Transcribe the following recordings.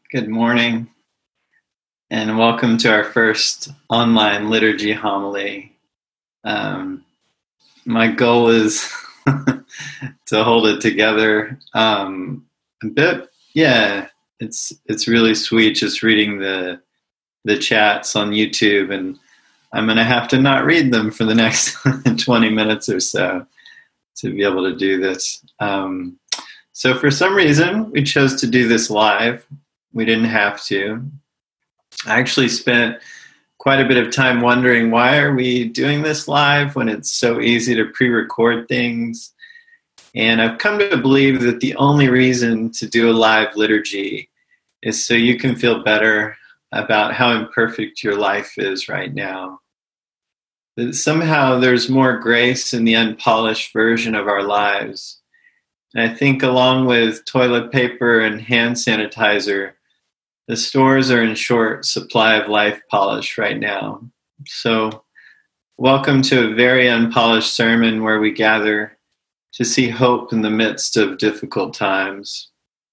Good morning, and welcome to our first online liturgy homily. My goal is to hold it together a bit. Yeah, it's really sweet just reading the chats on YouTube, and I'm going to have to not read them for the next 20 minutes or so to be able to do this. So for some reason, we chose to do this live. We didn't have to. I actually spent quite a bit of time wondering, why are we doing this live when it's so easy to pre-record things? And I've come to believe that the only reason to do a live liturgy is so you can feel better about how imperfect your life is right now. That somehow there's more grace in the unpolished version of our lives. And I think along with toilet paper and hand sanitizer, the stores are in short supply of life polish right now. So, welcome to a very unpolished sermon where we gather to see hope in the midst of difficult times.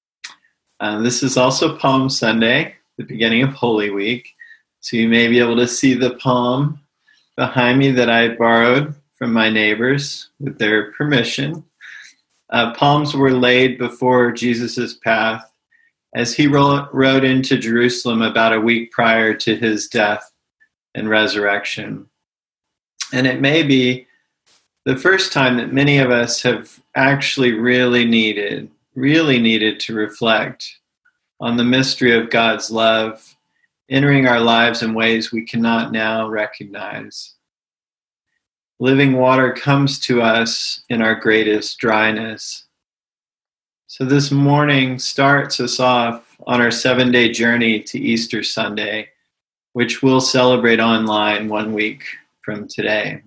This is also Palm Sunday, the beginning of Holy Week. So you may be able to see the palm behind me that I borrowed from my neighbors with their permission. Palms were laid before Jesus' path as he rode into Jerusalem about a week prior to his death and resurrection. And it may be the first time that many of us have actually really needed to reflect on the mystery of God's love entering our lives in ways we cannot now recognize. Living water comes to us in our greatest dryness. So this morning starts us off on our 7-day journey to Easter Sunday, which we'll celebrate online 1 week from today.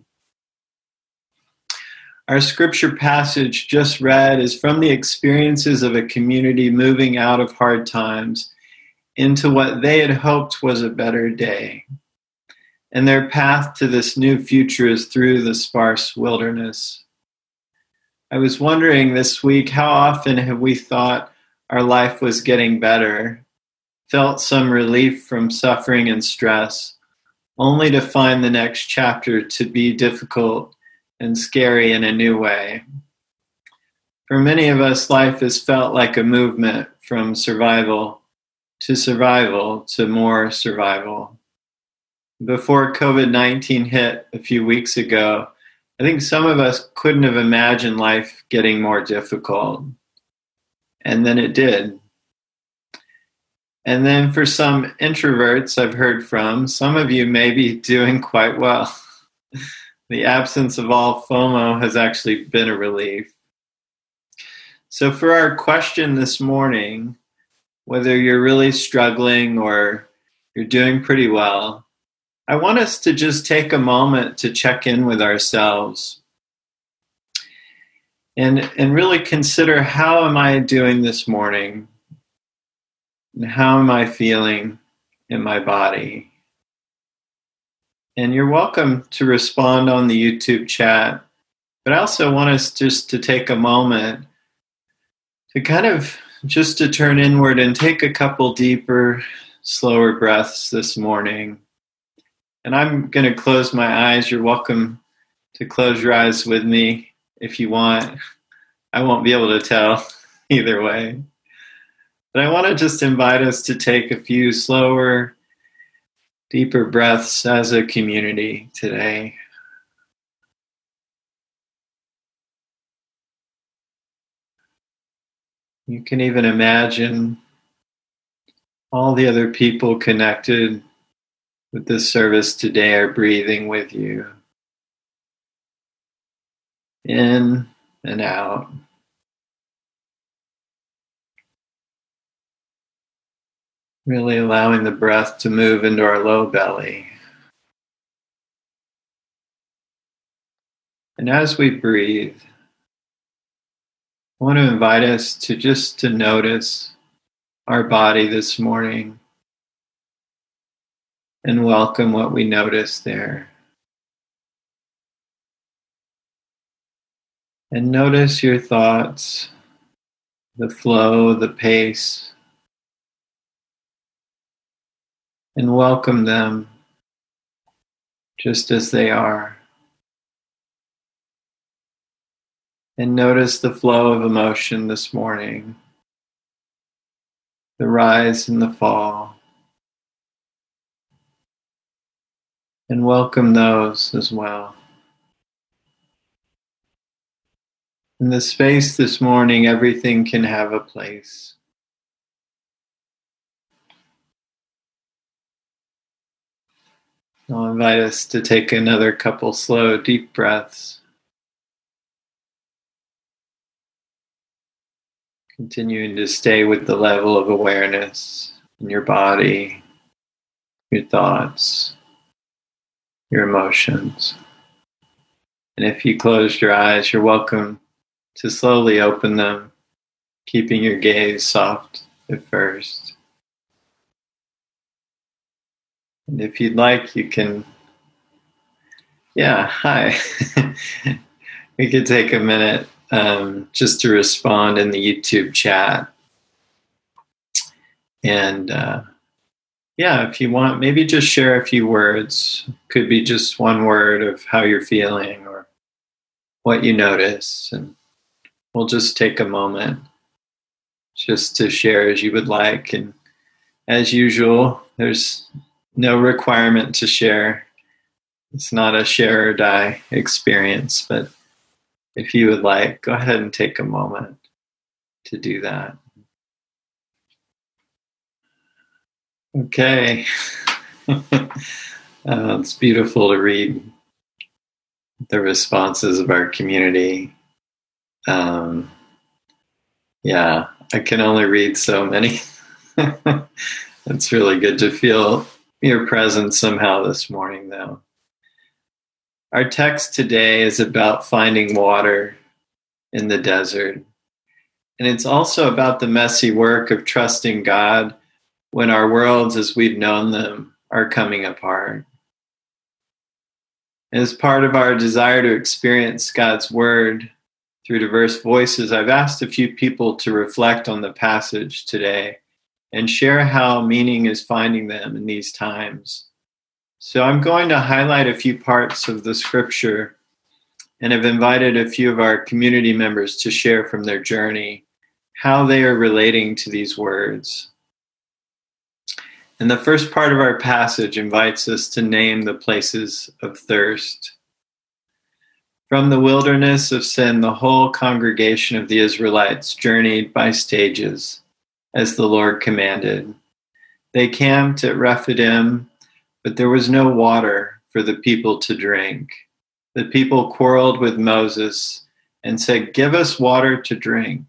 Our scripture passage just read is from the experiences of a community moving out of hard times into what they had hoped was a better day. And their path to this new future is through the sparse wilderness. I was wondering this week, how often have we thought our life was getting better, felt some relief from suffering and stress, only to find the next chapter to be difficult and scary in a new way? For many of us, life has felt like a movement from survival to more survival. Before COVID-19 hit a few weeks ago, I think some of us couldn't have imagined life getting more difficult. And then it did. And then for some introverts I've heard from, some of you may be doing quite well. The absence of all FOMO has actually been a relief. So for our question this morning, whether you're really struggling or you're doing pretty well, I want us to just take a moment to check in with ourselves and really consider, how am I doing this morning? And how am I feeling in my body? And you're welcome to respond on the YouTube chat, but I also want us just to take a moment to kind of just to turn inward and take a couple deeper, slower breaths this morning. And I'm going to close my eyes. You're welcome to close your eyes with me if you want. I won't be able to tell either way. But I want to just invite us to take a few slower, deeper breaths as a community today. You can even imagine all the other people connected with this service today are breathing with you. In and out. Really allowing the breath to move into our low belly. And as we breathe, I want to invite us to notice our body this morning and welcome what we notice there. And notice your thoughts, the flow, the pace. and welcome them just as they are. And notice the flow of emotion this morning, the rise and the fall. And welcome those as well. In the space this morning, everything can have a place. I'll invite us to take another couple slow, deep breaths. Continuing to stay with the level of awareness in your body, your thoughts, your emotions. And if you closed your eyes, you're welcome to slowly open them, keeping your gaze soft at first. And if you'd like, you can, hi. We could take a minute just to respond in the YouTube chat. And if you want, maybe just share a few words. Could be just one word of how you're feeling or what you notice. And we'll just take a moment just to share as you would like. And as usual, there's no requirement to share. It's not a share or die experience, but if you would like, go ahead and take a moment to do that. Okay. It's beautiful to read the responses of our community. I can only read so many. It's really good to feel your presence somehow this morning, though. Our text today is about finding water in the desert. And it's also about the messy work of trusting God when our worlds as we've known them are coming apart. As part of our desire to experience God's word through diverse voices, I've asked a few people to reflect on the passage today and share how meaning is finding them in these times. So I'm going to highlight a few parts of the scripture and have invited a few of our community members to share from their journey how they are relating to these words. And the first part of our passage invites us to name the places of thirst. From the wilderness of sin, the whole congregation of the Israelites journeyed by stages, as the Lord commanded. They camped at Rephidim, but there was no water for the people to drink. The people quarreled with Moses and said, "Give us water to drink."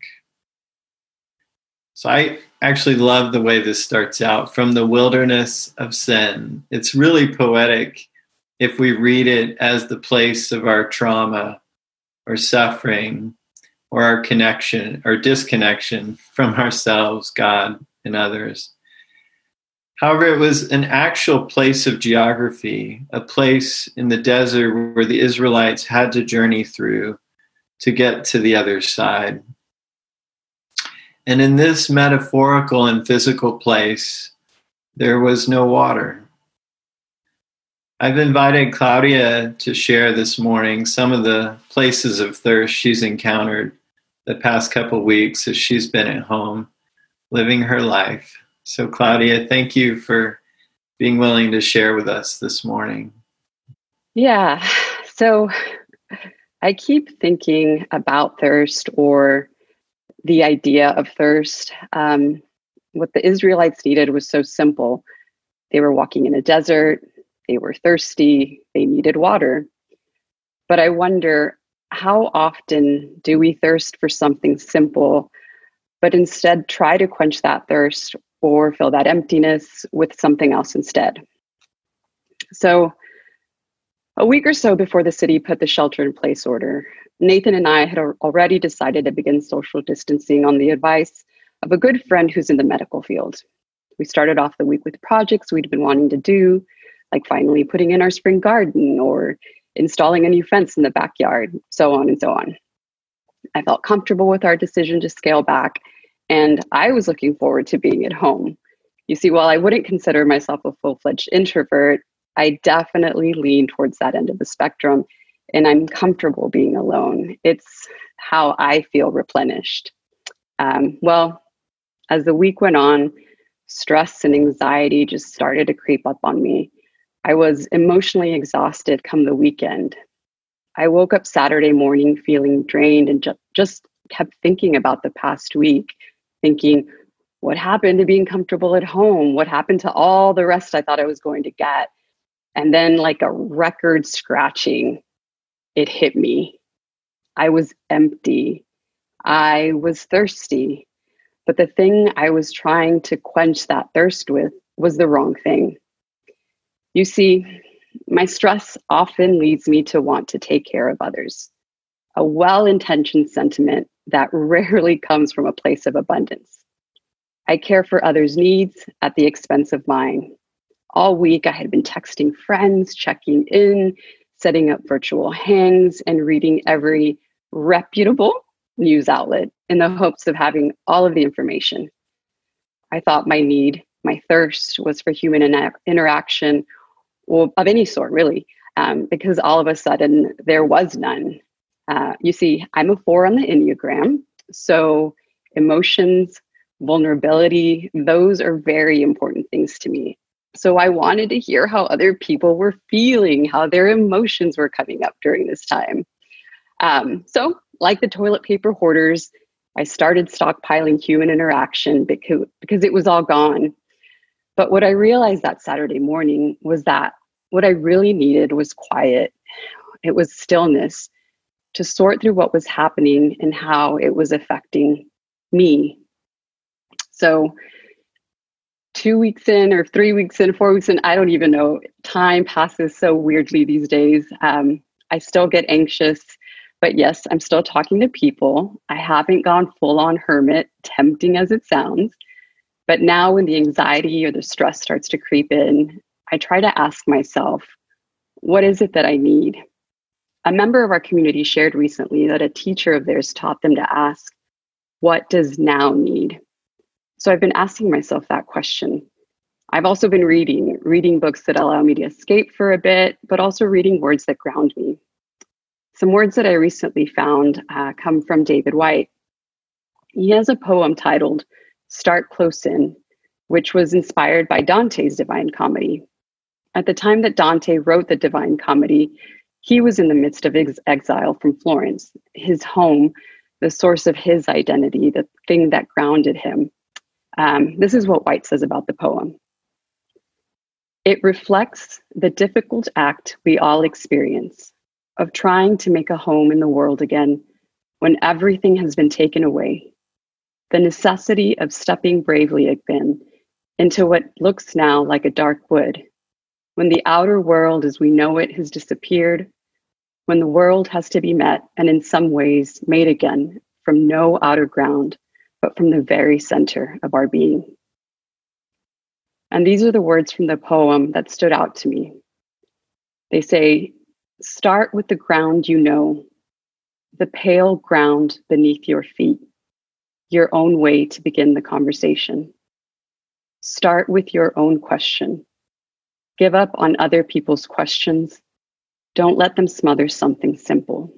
So I actually love the way this starts out. From the wilderness of sin. It's really poetic if we read it as the place of our trauma or suffering or our connection or disconnection from ourselves, God, and others. However, it was an actual place of geography, a place in the desert where the Israelites had to journey through to get to the other side. And in this metaphorical and physical place, there was no water. I've invited Claudia to share this morning some of the places of thirst she's encountered the past couple of weeks as she's been at home living her life. So Claudia, thank you for being willing to share with us this morning. Yeah, so I keep thinking about thirst or the idea of thirst. What the Israelites needed was so simple. They were walking in a desert, they were thirsty, they needed water. But I wonder, how often do we thirst for something simple, but instead try to quench that thirst or fill that emptiness with something else instead? So a week or so before the city put the shelter-in-place order, Nathan and I had already decided to begin social distancing on the advice of a good friend who's in the medical field. We started off the week with projects we'd been wanting to do, like finally putting in our spring garden or installing a new fence in the backyard, so on and so on. I felt comfortable with our decision to scale back, and I was looking forward to being at home, You see, while I wouldn't consider myself a full-fledged introvert, I definitely lean towards that end of the spectrum, and I'm comfortable being alone. It's how I feel replenished. Well, as the week went on, stress and anxiety just started to creep up on me. I was emotionally exhausted come the weekend. I woke up Saturday morning feeling drained and just kept thinking about the past week, thinking, what happened to being comfortable at home? What happened to all the rest I thought I was going to get? And then, like a record scratching, it hit me. I was empty. I was thirsty. But the thing I was trying to quench that thirst with was the wrong thing. You see, my stress often leads me to want to take care of others, a well-intentioned sentiment that rarely comes from a place of abundance. I care for others' needs at the expense of mine. All week, I had been texting friends, checking in, setting up virtual hangs, and reading every reputable news outlet in the hopes of having all of the information. I thought my need, my thirst was for human interaction, or of any sort, really, because all of a sudden there was none. You see, I'm a 4 on the Enneagram, so emotions, vulnerability, those are very important things to me. So I wanted to hear how other people were feeling, how their emotions were coming up during this time. So like the toilet paper hoarders, I started stockpiling human interaction because it was all gone. But what I realized that Saturday morning was that what I really needed was quiet. It was stillness to sort through what was happening and how it was affecting me. So 2 weeks in or 3 weeks in, 4 weeks in, I don't even know. Time passes so weirdly these days. I still get anxious, but yes, I'm still talking to people. I haven't gone full on hermit, tempting as it sounds. But now when the anxiety or the stress starts to creep in, I try to ask myself, what is it that I need? A member of our community shared recently that a teacher of theirs taught them to ask, what does now need? So I've been asking myself that question. I've also been reading books that allow me to escape for a bit, but also reading words that ground me. Some words that I recently found come from David Whyte. He has a poem titled Start Close In, which was inspired by Dante's Divine Comedy. At the time that Dante wrote the Divine Comedy, he was in the midst of exile from Florence, his home, the source of his identity, the thing that grounded him. This is what Whyte says about the poem. It reflects the difficult act we all experience of trying to make a home in the world again when everything has been taken away. The necessity of stepping bravely again into what looks now like a dark wood, when the outer world as we know it has disappeared, when the world has to be met and in some ways made again from no outer ground, but from the very center of our being. And these are the words from the poem that stood out to me. They say, start with the ground you know, the pale ground beneath your feet, your own way to begin the conversation. Start with your own question. Give up on other people's questions. Don't let them smother something simple.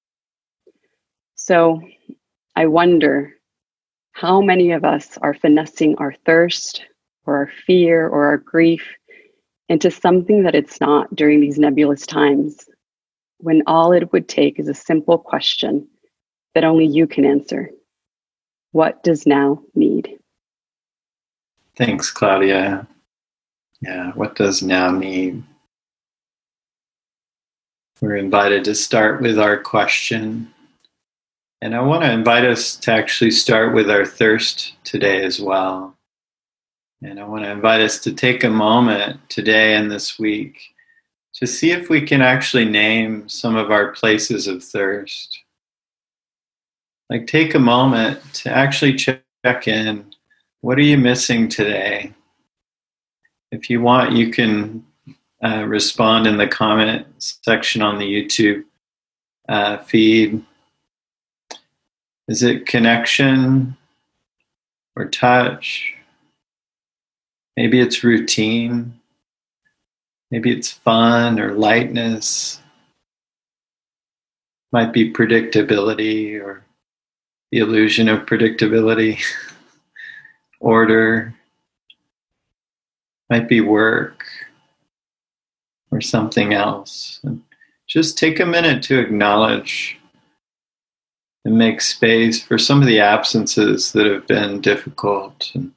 So I wonder how many of us are finessing our thirst or our fear or our grief into something that it's not during these nebulous times, when all it would take is a simple question that only you can answer. What does now need? Thanks, Claudia. Yeah, what does now need? We're invited to start with our question. And I want to invite us to actually start with our thirst today as well. And I want to invite us to take a moment today and this week to see if we can actually name some of our places of thirst. Like, take a moment to actually check in. What are you missing today? If you want, you can respond in the comment section on the YouTube feed. Is it connection or touch Maybe it's routine. Maybe it's fun or lightness. Might be predictability or the illusion of predictability. Order. Might be work or something else. And just take a minute to acknowledge and make space for some of the absences that have been difficult. And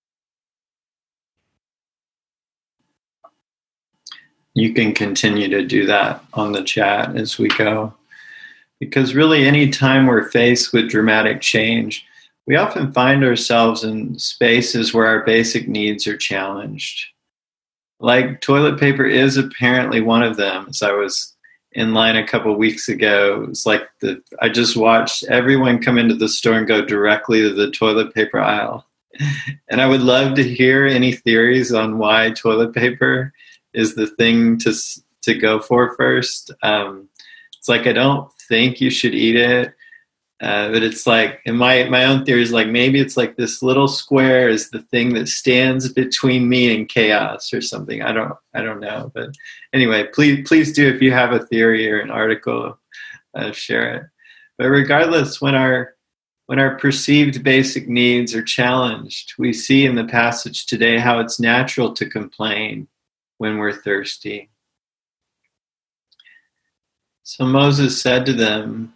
you can continue to do that on the chat as we go. Because really, any time we're faced with dramatic change, we often find ourselves in spaces where our basic needs are challenged. Like toilet paper is apparently one of them. As I was in line a couple of weeks ago, it was like I just watched everyone come into the store and go directly to the toilet paper aisle. And I would love to hear any theories on why toilet paper is the thing to go for first. It's like, I don't think you should eat it. But it's like, and my own theory is like, maybe it's like this little square is the thing that stands between me and chaos or something. I don't know. But anyway, please do, if you have a theory or an article, share it. But regardless, when our perceived basic needs are challenged, we see in the passage today how it's natural to complain when we're thirsty. So Moses said to them,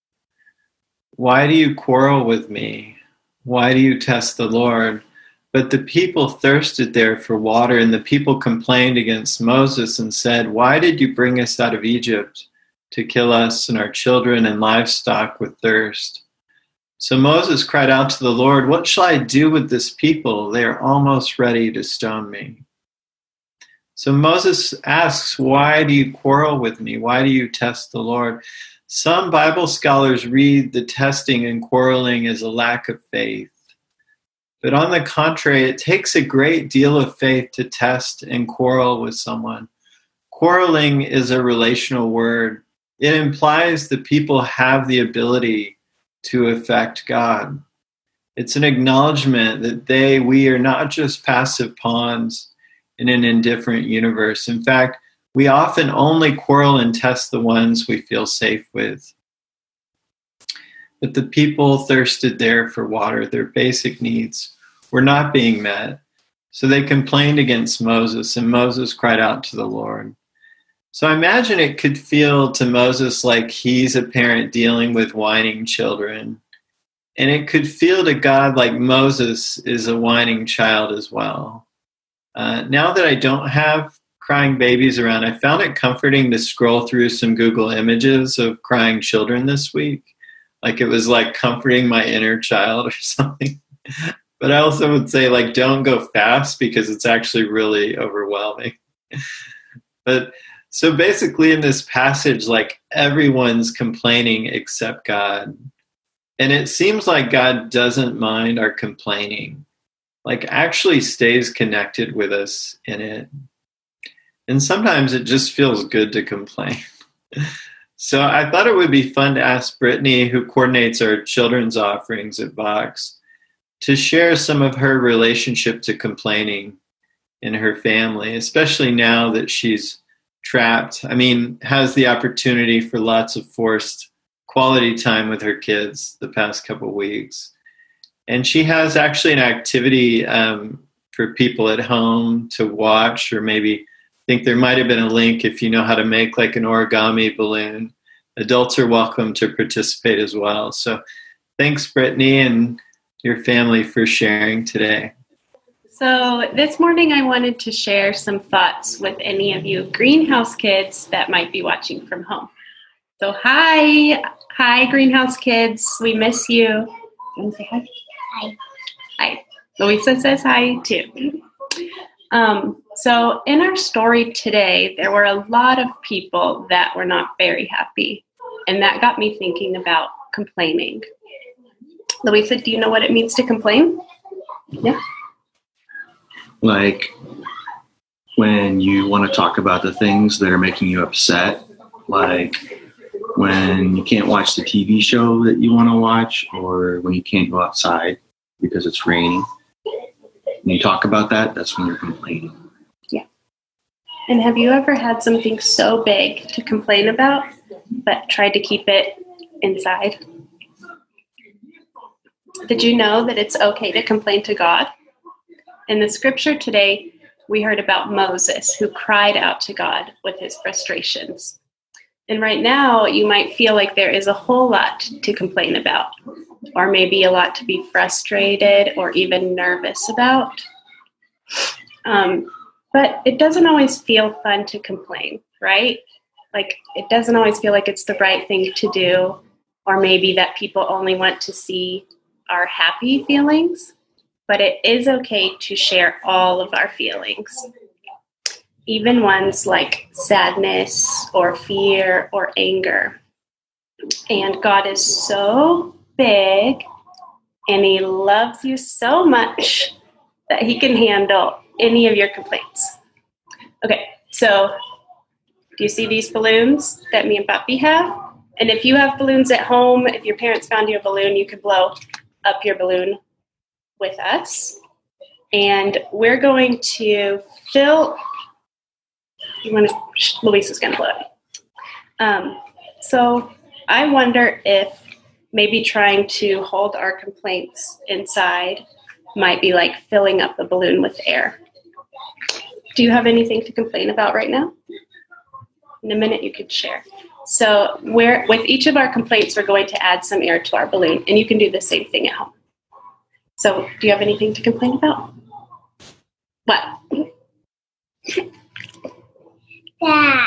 "Why do you quarrel with me? Why do you test the Lord?" But the people thirsted there for water, and the people complained against Moses and said, "Why did you bring us out of Egypt to kill us and our children and livestock with thirst?" So Moses cried out to the Lord, "What shall I do with this people? They are almost ready to stone me." So Moses asks, "Why do you quarrel with me? Why do you test the Lord?" Some Bible scholars read the testing and quarreling as a lack of faith. But on the contrary, it takes a great deal of faith to test and quarrel with someone. Quarreling is a relational word. It implies that people have the ability to affect God. It's an acknowledgement that we are not just passive pawns in an indifferent universe. In fact, we often only quarrel and test the ones we feel safe with. But the people thirsted there for water. Their basic needs were not being met. So they complained against Moses, and Moses cried out to the Lord. So I imagine it could feel to Moses like he's a parent dealing with whining children. And it could feel to God like Moses is a whining child as well. Now that I don't have crying babies around, I found it comforting to scroll through some Google images of crying children this week. Like it was like comforting my inner child or something. But I also would say, like, don't go fast because it's actually really overwhelming. But so basically in this passage, like everyone's complaining except God. And it seems like God doesn't mind our complaining, like actually stays connected with us in it. And sometimes it just feels good to complain. So I thought it would be fun to ask Brittany, who coordinates our children's offerings at Vox, to share some of her relationship to complaining in her family, especially now that she's trapped. I mean, has the opportunity for lots of forced quality time with her kids the past couple of weeks. And she has actually an activity for people at home to watch, or maybe I think there might have been a link if you know how to make like an origami balloon. Adults are welcome to participate as well. So thanks, Brittany, and your family for sharing today. So this morning I wanted to share some thoughts with any of you greenhouse kids that might be watching from home. So hi greenhouse kids, we miss you. You want to say hi? Hi. Hi. Louisa says hi too. So in our story today, there were a lot of people that were not very happy, and that got me thinking about complaining. Louisa, do you know what it means to complain? Yeah. Like when you want to talk about the things that are making you upset, like when you can't watch the TV show that you want to watch, or when you can't go outside because it's raining. When you talk about that, that's when you're complaining. Yeah. And have you ever had something so big to complain about, but tried to keep it inside? Did you know that it's okay to complain to God? In the scripture today, we heard about Moses, who cried out to God with his frustrations. And right now, you might feel like there is a whole lot to complain about, or maybe a lot to be frustrated or even nervous about. But it doesn't always feel fun to complain, right? Like, it doesn't always feel like it's the right thing to do, or maybe that people only want to see our happy feelings. But it is okay to share all of our feelings, even ones like sadness or fear or anger. And God is so big, and he loves you so much that he can handle any of your complaints. Okay, so do you see these balloons that me and Papi have? And if you have balloons at home, if your parents found you a balloon, you could blow up your balloon with us. And we're going to fill, Luisa's going to blow it. So I wonder if maybe trying to hold our complaints inside might be like filling up the balloon with air. Do you have anything to complain about right now? In a minute, you could share. So with each of our complaints, we're going to add some air to our balloon, and you can do the same thing at home. So do you have anything to complain about? What? That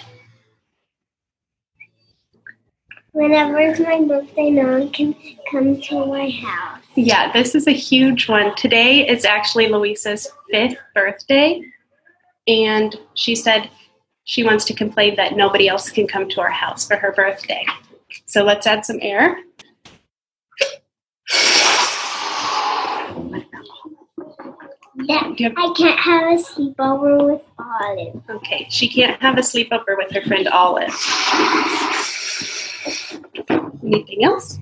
whenever it's my birthday, no one can come to my house. Yeah, this is a huge one. Today is actually Luisa's 5th birthday, and she said she wants to complain that nobody else can come to our house for her birthday. So let's add some air. That I can't have a sleepover with Olive. Okay, she can't have a sleepover with her friend Olive. Anything else?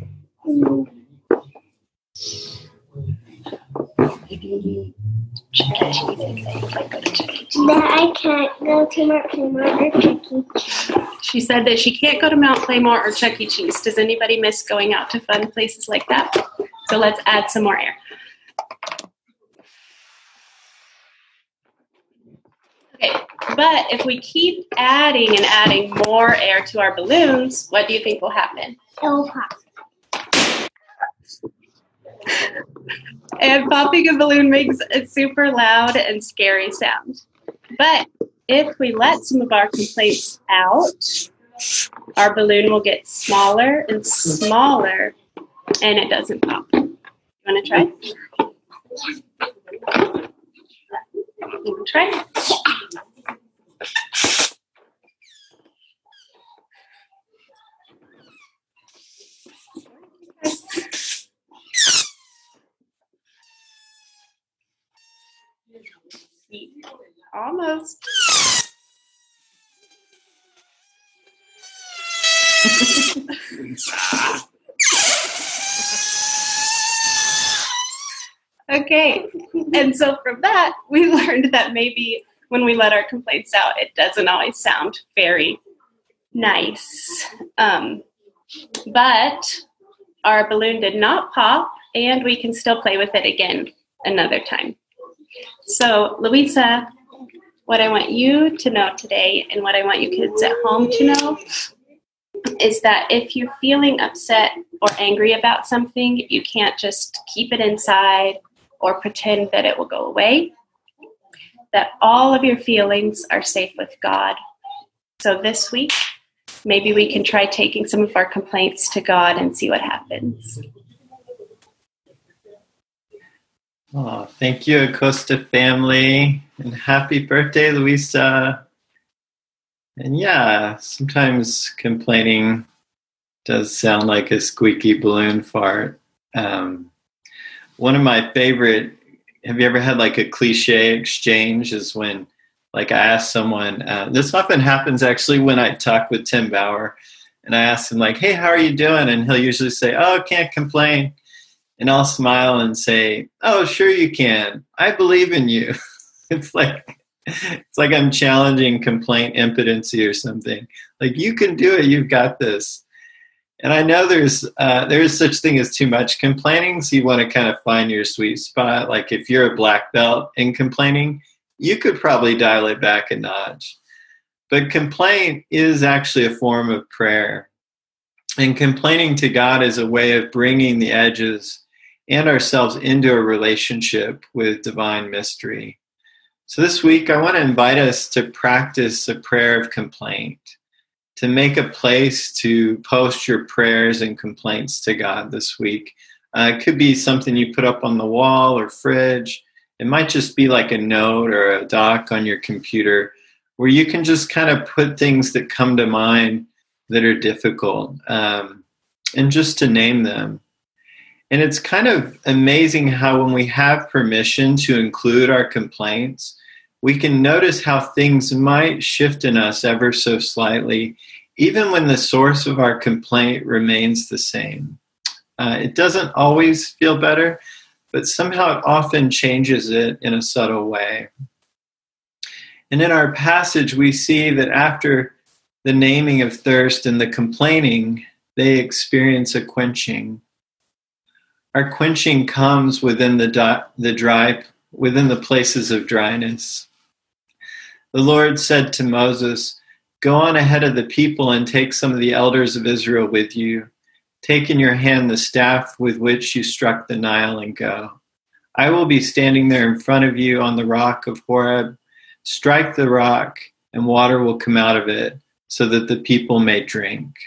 Maybe Chuck E. Cheese. That I can't go to Mount Claymore or Chuck E. Cheese. She said that she can't go to Mount Claymore or Chuck E. Cheese. Does anybody miss going out to fun places like that? So let's add some more air. Okay, but if we keep adding and adding more air to our balloons, what do you think will happen? It will pop. And popping a balloon makes a super loud and scary sound. But if we let some of our complaints out, our balloon will get smaller and smaller, and it doesn't pop. You want to try? You want to try? Almost. Okay, and so from that, we learned that maybe when we let our complaints out, it doesn't always sound very nice. But our balloon did not pop, and we can still play with it again another time. So, Luisa, what I want you to know today, and what I want you kids at home to know, is that if you're feeling upset or angry about something, you can't just keep it inside or pretend that it will go away. That all of your feelings are safe with God. So this week, maybe we can try taking some of our complaints to God and see what happens. Oh, thank you, Acosta family, and happy birthday, Luisa. And yeah, sometimes complaining does sound like a squeaky balloon fart. One of my favorite, have you ever had like a cliche exchange, is when like I ask someone, this often happens actually when I talk with Tim Bauer, and I ask him like, hey, how are you doing? And he'll usually say, oh, can't complain. And I'll smile and say, "Oh, sure you can. I believe in you." It's like I'm challenging complaint impotency or something. Like, you can do it. You've got this. And I know there is such thing as too much complaining. So you want to kind of find your sweet spot. Like, if you're a black belt in complaining, you could probably dial it back a notch. But complaint is actually a form of prayer. And complaining to God is a way of bringing the edges and ourselves into a relationship with divine mystery. So this week, I want to invite us to practice a prayer of complaint, to make a place to post your prayers and complaints to God this week. It could be something you put up on the wall or fridge. It might just be like a note or a doc on your computer where you can just kind of put things that come to mind that are difficult, and just to name them. And it's kind of amazing how when we have permission to include our complaints, we can notice how things might shift in us ever so slightly, even when the source of our complaint remains the same. It doesn't always feel better, but somehow it often changes it in a subtle way. And in our passage, we see that after the naming of thirst and the complaining, they experience a quenching. Our quenching comes within within the places of dryness. The Lord said to Moses, "Go on ahead of the people and take some of the elders of Israel with you. Take in your hand the staff with which you struck the Nile and go. I will be standing there in front of you on the rock of Horeb. Strike the rock, and water will come out of it, so that the people may drink."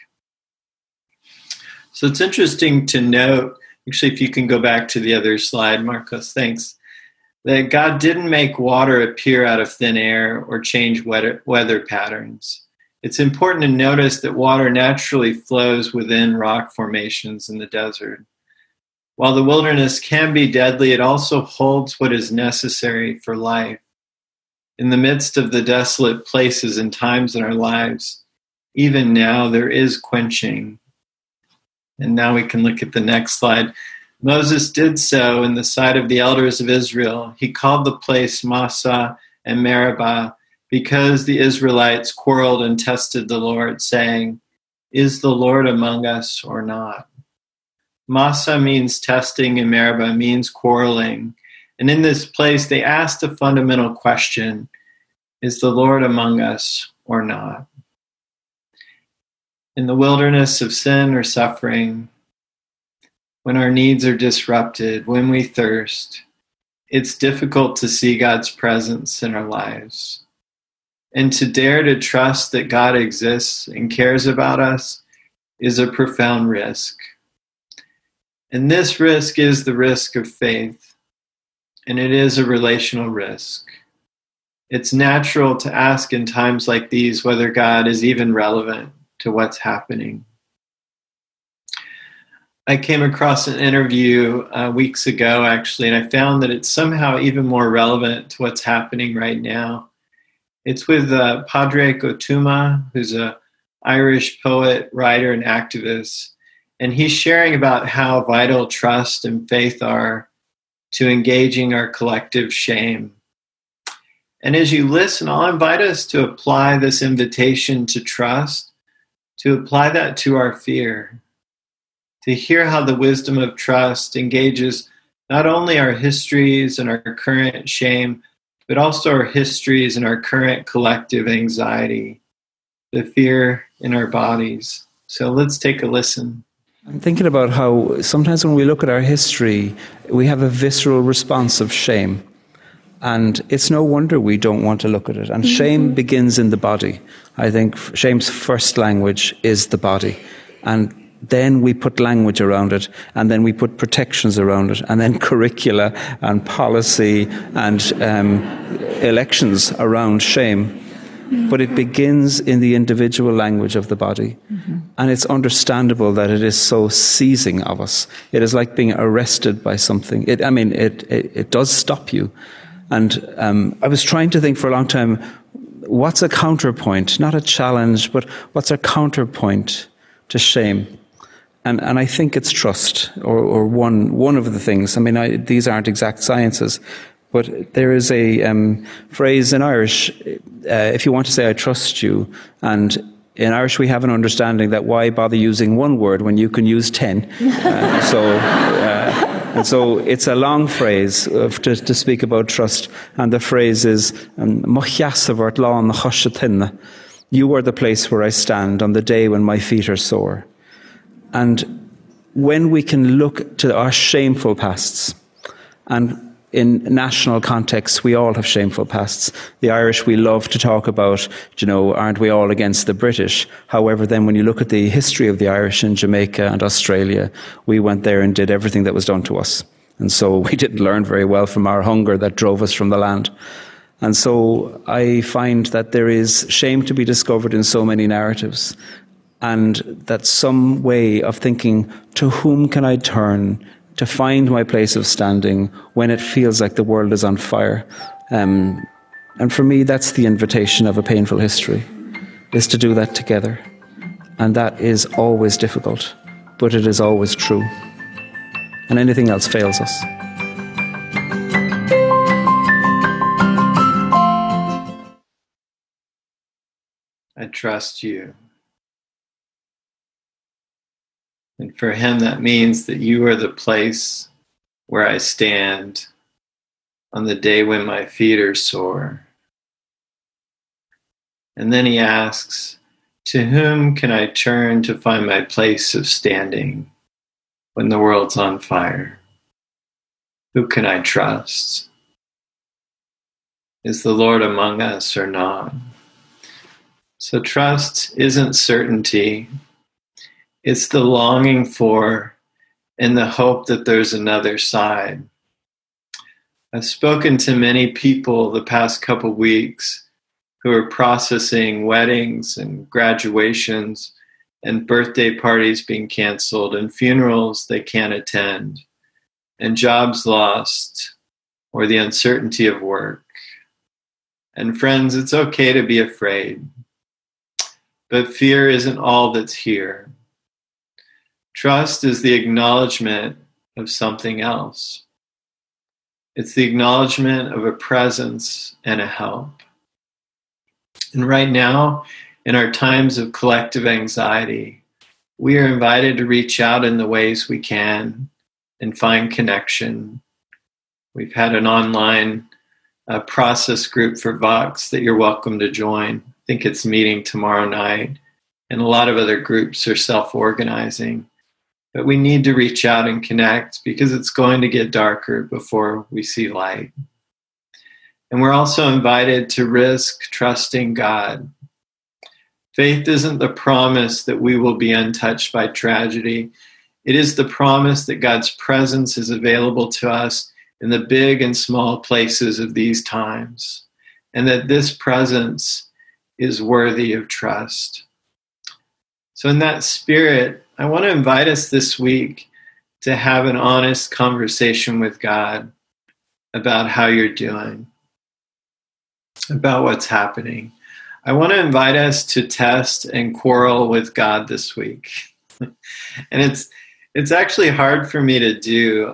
So it's interesting to note, actually, if you can go back to the other slide, Marcos, thanks, that God didn't make water appear out of thin air or change weather patterns. It's important to notice that water naturally flows within rock formations in the desert. While the wilderness can be deadly, it also holds what is necessary for life. In the midst of the desolate places and times in our lives, even now there is quenching. And now we can look at the next slide. Moses did so in the sight of the elders of Israel. He called the place Massah and Meribah because the Israelites quarreled and tested the Lord, saying, "Is the Lord among us or not?" Massah means testing and Meribah means quarreling. And in this place, they asked a fundamental question: is the Lord among us or not? In the wilderness of sin or suffering, when our needs are disrupted, when we thirst, it's difficult to see God's presence in our lives. And to dare to trust that God exists and cares about us is a profound risk. And this risk is the risk of faith, and it is a relational risk. It's natural to ask in times like these whether God is even relevant to what's happening. I came across an interview weeks ago, actually, and I found that it's somehow even more relevant to what's happening right now. It's with Pádraig Ó Tuama, who's an Irish poet, writer, and activist. And he's sharing about how vital trust and faith are to engaging our collective shame. And as you listen, I'll invite us to apply this invitation to trust, to apply that to our fear, to hear how the wisdom of trust engages not only our histories and our current shame, but also our histories and our current collective anxiety, the fear in our bodies. So let's take a listen. I'm thinking about how sometimes when we look at our history, we have a visceral response of shame. And it's no wonder we don't want to look at it. And shame begins in the body. I think shame's first language is the body. And then we put language around it, and then we put protections around it, and then curricula and policy and elections around shame. But it begins in the individual language of the body. And it's understandable that it is so seizing of us. It is like being arrested by something. It does stop you. And I was trying to think for a long time, what's a counterpoint? Not a challenge, but what's a counterpoint to shame? And I think it's trust, or one of the things. I mean, these aren't exact sciences, but there is a phrase in Irish, if you want to say, I trust you, and in Irish we have an understanding that why bother using one word when you can use 10? And so it's a long phrase to speak about trust, and the phrase is, you are the place where I stand on the day when my feet are sore. And when we can look to our shameful pasts, and in national contexts, we all have shameful pasts. The Irish, we love to talk about, aren't we all against the British? However, then when you look at the history of the Irish in Jamaica and Australia, we went there and did everything that was done to us. And so we didn't learn very well from our hunger that drove us from the land. And so I find that there is shame to be discovered in so many narratives, and that some way of thinking, to whom can I turn to find my place of standing when it feels like the world is on fire? And for me, that's the invitation of a painful history, is to do that together. And that is always difficult, but it is always true. And anything else fails us. I trust you. And for him, that means that you are the place where I stand on the day when my feet are sore. And then he asks, to whom can I turn to find my place of standing when the world's on fire? Who can I trust? Is the Lord among us or not? So trust isn't certainty. It's the longing for and the hope that there's another side. I've spoken to many people the past couple weeks who are processing weddings and graduations and birthday parties being canceled and funerals they can't attend and jobs lost or the uncertainty of work. And friends, it's okay to be afraid, but fear isn't all that's here. Trust is the acknowledgement of something else. It's the acknowledgement of a presence and a help. And right now, in our times of collective anxiety, we are invited to reach out in the ways we can and find connection. We've had an online process group for Vox that you're welcome to join. I think it's meeting tomorrow night. And a lot of other groups are self-organizing. But we need to reach out and connect because it's going to get darker before we see light. And we're also invited to risk trusting God. Faith isn't the promise that we will be untouched by tragedy. It is the promise that God's presence is available to us in the big and small places of these times, and that this presence is worthy of trust. So in that spirit, I want to invite us this week to have an honest conversation with God about how you're doing, about what's happening. I want to invite us to test and quarrel with God this week. And it's actually hard for me to do.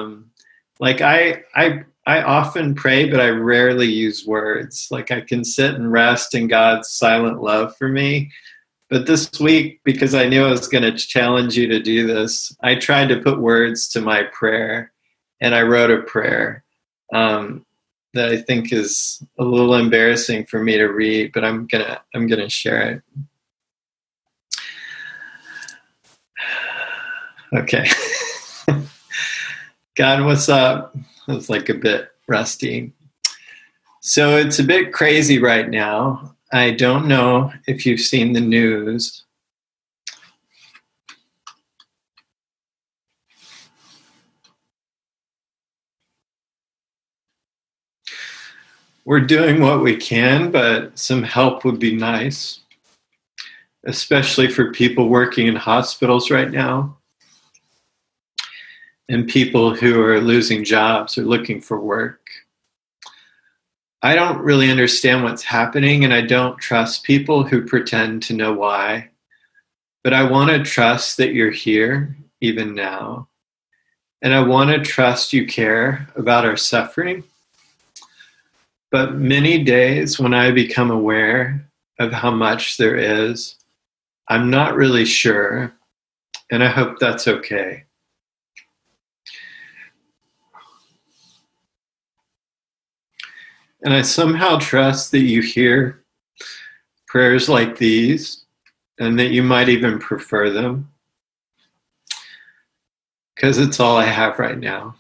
I often pray, but I rarely use words. Like I can sit and rest in God's silent love for me. But this week, because I knew I was going to challenge you to do this, I tried to put words to my prayer, and I wrote a prayer that I think is a little embarrassing for me to read, but I'm gonna share it. Okay. God, what's up? It's like a bit rusty. So it's a bit crazy right now. I don't know if you've seen the news. We're doing what we can, but some help would be nice, especially for people working in hospitals right now and people who are losing jobs or looking for work. I don't really understand what's happening, and I don't trust people who pretend to know why. But I want to trust that you're here even now. And I want to trust you care about our suffering. But many days when I become aware of how much there is, I'm not really sure, and I hope that's okay. And I somehow trust that you hear prayers like these, and that you might even prefer them, because it's all I have right now.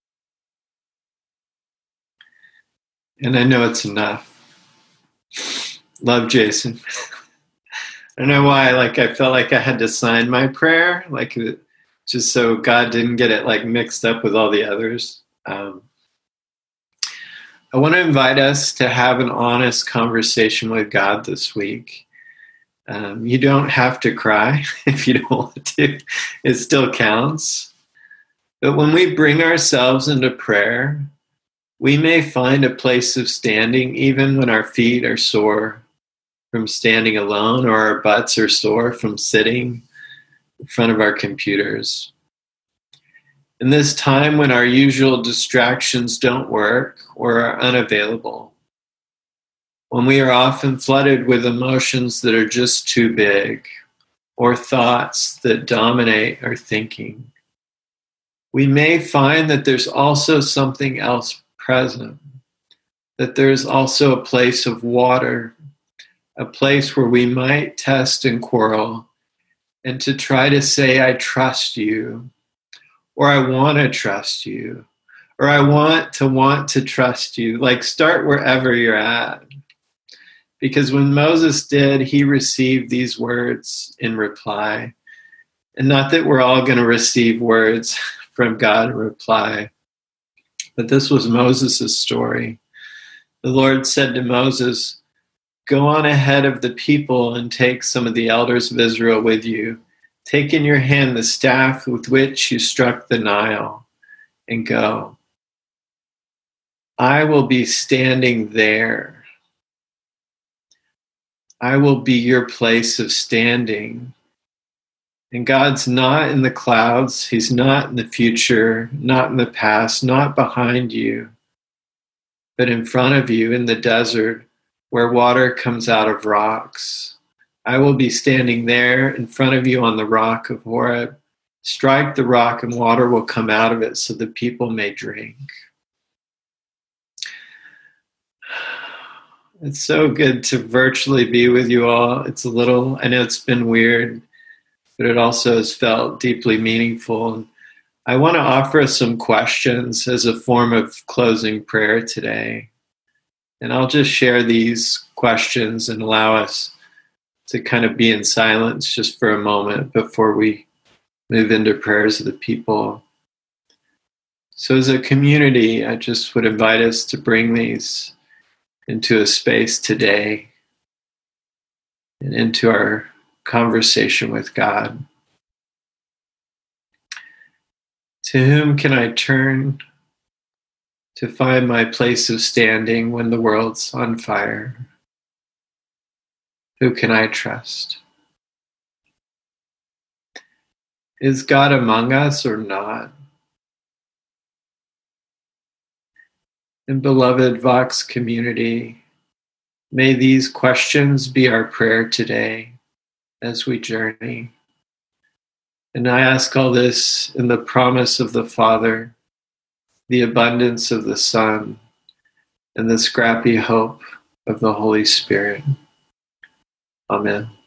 And I know it's enough. Love, Jason. I don't know why, I felt like I had to sign my prayer, just so God didn't get it mixed up with all the others. I want to invite us to have an honest conversation with God this week. You don't have to cry if you don't want to. It still counts. But when we bring ourselves into prayer, we may find a place of standing even when our feet are sore from standing alone, or our butts are sore from sitting in front of our computers. In this time when our usual distractions don't work or are unavailable, when we are often flooded with emotions that are just too big, or thoughts that dominate our thinking, we may find that there's also something else present, that there's also a place of water, a place where we might test and quarrel, and to try to say, I trust you, or I want to trust you, or I want to trust you. Start wherever you're at. Because when Moses did, he received these words in reply. And not that we're all going to receive words from God in reply, but this was Moses' story. The Lord said to Moses, go on ahead of the people and take some of the elders of Israel with you. Take in your hand the staff with which you struck the Nile, and go. I will be standing there. I will be your place of standing. And God's not in the clouds. He's not in the future, not in the past, not behind you, but in front of you in the desert where water comes out of rocks. I will be standing there in front of you on the rock of Horeb. Strike the rock and water will come out of it so the people may drink. It's so good to virtually be with you all. I know it's been weird, but it also has felt deeply meaningful. I want to offer us some questions as a form of closing prayer today. And I'll just share these questions and allow us to kind of be in silence just for a moment before we move into prayers of the people. So as a community, I just would invite us to bring these into a space today and into our conversation with God. To whom can I turn to find my place of standing when the world's on fire? Who can I trust? Is God among us or not? And beloved Vox community, may these questions be our prayer today as we journey. And I ask all this in the promise of the Father, the abundance of the Son, and the scrappy hope of the Holy Spirit. Amen.